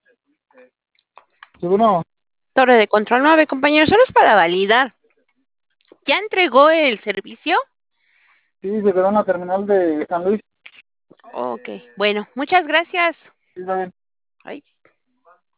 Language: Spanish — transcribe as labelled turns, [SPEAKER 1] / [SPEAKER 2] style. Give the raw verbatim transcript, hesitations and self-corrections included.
[SPEAKER 1] Sí, bueno,
[SPEAKER 2] Torre de control nueve, compañero, solo es para validar. ¿Ya entregó el servicio?
[SPEAKER 1] sí, se quedó en la terminal de San Luis.
[SPEAKER 2] Ok, bueno, muchas gracias.
[SPEAKER 1] Sí, está bien.
[SPEAKER 2] Ay.